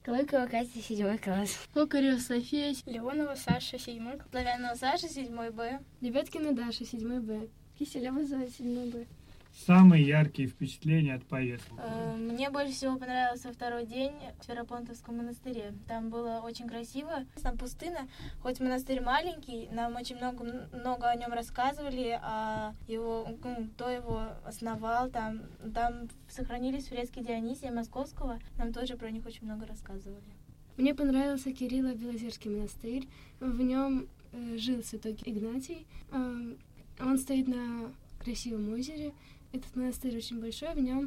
Клыкова Катя, 7 класс. Токарев София, Леонова Саша, 7 класс. Славянова Саша, 7 Б. Лебедкина Даша, 7 Б. Киселева Зоя, 7 Б. Самые яркие впечатления от поездки? Мне больше всего понравился второй день в Ферапонтовском монастыре. Там было очень красиво, там пустыня. Хоть монастырь маленький, нам очень много о нем рассказывали, а его, кто его основал. Там сохранились фрески Дионисия Московского, нам тоже про них очень много рассказывали. Мне понравился Кирилло-Белозерский монастырь. В нем жил святой Игнатий. Он стоит на красивом озере. Этот монастырь очень большой, в нем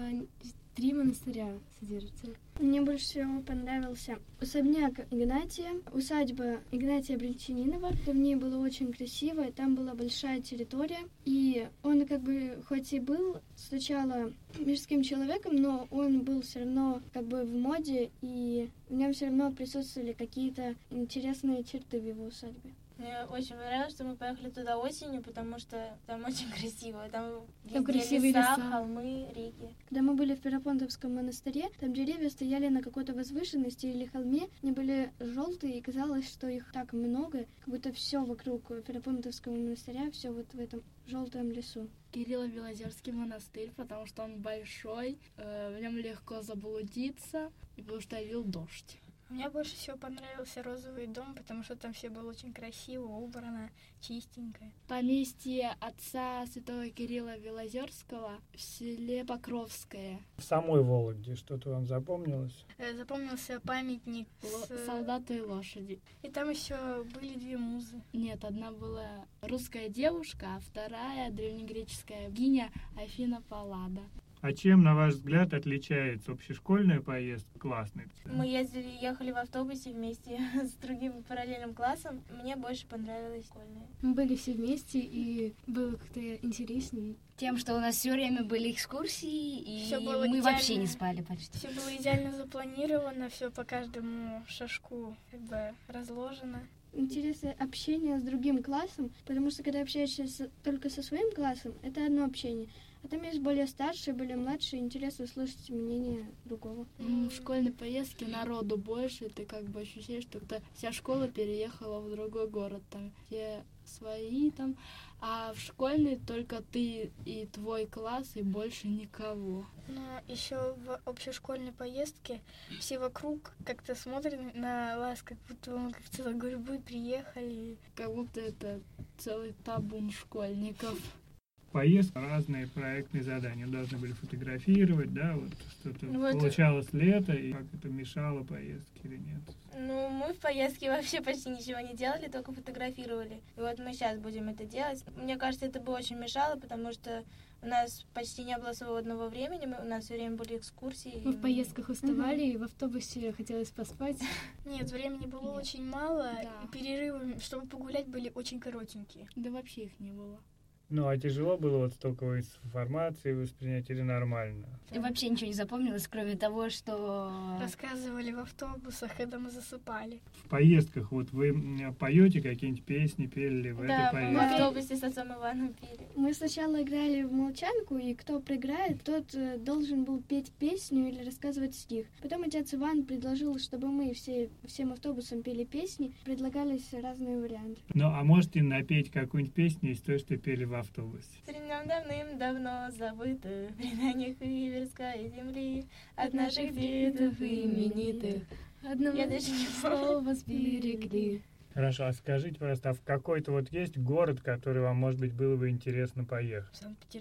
3 монастыря содержатся. Мне больше всего понравился особняк Игнатия, усадьба Игнатия Брянчанинова. В ней было очень красиво, там была большая территория. И он хоть и был сначала мирским человеком, но он был все равно в моде, и в нем все равно присутствовали какие-то интересные черты в его усадьбе. Мне очень понравилось, что мы поехали туда осенью, потому что там очень красиво. Там красивые леса, леса, холмы, реки. Когда мы были в Ферапонтовском монастыре, там деревья стояли на какой-то возвышенности или холме, они были желтые, и казалось, что их так много, как будто все вокруг Ферапонтовского монастыря, все вот в этом желтом лесу. Кирилло-Белозерский монастырь, потому что он большой, в нем легко заблудиться, и потому что лил дождь. Мне больше всего понравился розовый дом, потому что там все было очень красиво, убрано, чистенько. Поместье отца святого Кирилла Белозерского в селе Покровское. В самой Вологде что-то вам запомнилось? Запомнился памятник Солдату и лошади. И там еще были 2 музы. Нет, одна была русская девушка, а вторая древнегреческая богиня Афина Паллада. А чем, на ваш взгляд, отличается общешкольная поездка классной? Мы ехали в автобусе вместе с другим параллельным классом. Мне больше понравилась школьная. Мы были все вместе, и было как-то интереснее. Тем, что у нас все время были экскурсии, и мы идеально. вообще не спали почти. Все было идеально запланировано, все по каждому шажку разложено. Интересное общение с другим классом, потому что когда общаешься только со своим классом, это одно общение. А там есть более старшие, более младшие, интересно слушать мнение другого. В школьной поездке народу больше, и ты ощущаешь, что вся школа переехала в другой город, там все свои там, а в школьной только ты и твой класс, и больше никого. Но еще в общешкольной поездке все вокруг как-то смотрят на вас, как будто мы как целой гурьбой приехали. Как будто это целый табун школьников. Поездка, разные проектные задания. Должны были фотографировать, да, вот что-то получалось лето, и как это мешало поездке или нет? Мы в поездке вообще почти ничего не делали, только фотографировали. И вот мы сейчас будем это делать. Мне кажется, это бы очень мешало, потому что у нас почти не было свободного времени, у нас все время были экскурсии. Мы в поездках уставали, и в автобусе хотелось поспать. Нет, времени было очень мало, и перерывы, чтобы погулять, были очень коротенькие. Да вообще их не было. А тяжело было столько информации воспринять или нормально? И вообще ничего не запомнилось, кроме того, что... Рассказывали в автобусах, когда мы засыпали. В поездках вы поете какие-нибудь песни, пели ли в этой поездке? Да, мы в автобусе с отцом Иваном пели. Мы сначала играли в молчанку, и кто проиграет, тот должен был петь песню или рассказывать стих. Потом отец Иван предложил, чтобы мы всем автобусом пели песни, предлагались разные варианты. А можете напеть какую-нибудь песню из той, что пели в автобусе? Времен давным-давно забытых, преданиях Иверской земли, от наших дедов именитых, Одного я даже не слова сберегли. Хорошо, а скажите, пожалуйста, а в какой-то есть город, который вам, может быть, было бы интересно поехать?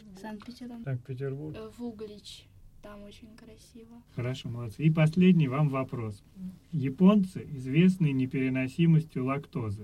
Санкт-Петербург. В Углич. Там очень красиво. Хорошо, молодцы. И последний вам вопрос. Японцы известны непереносимостью лактозы.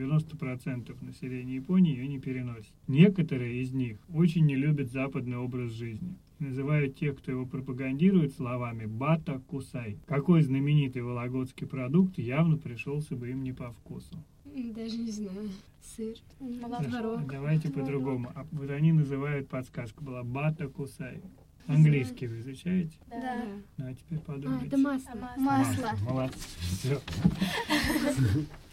90% населения Японии ее не переносит. Некоторые из них очень не любят западный образ жизни. Называют тех, кто его пропагандирует, словами «бата кусай». Какой знаменитый вологодский продукт явно пришелся бы им не по вкусу? Даже не знаю. Сыр. Хорошо, давайте по-другому. Вот они называют, подсказка была «бата кусай». Английский вы изучаете? Да. А теперь подумайте. Это масло. Масло. Молодцы. Все.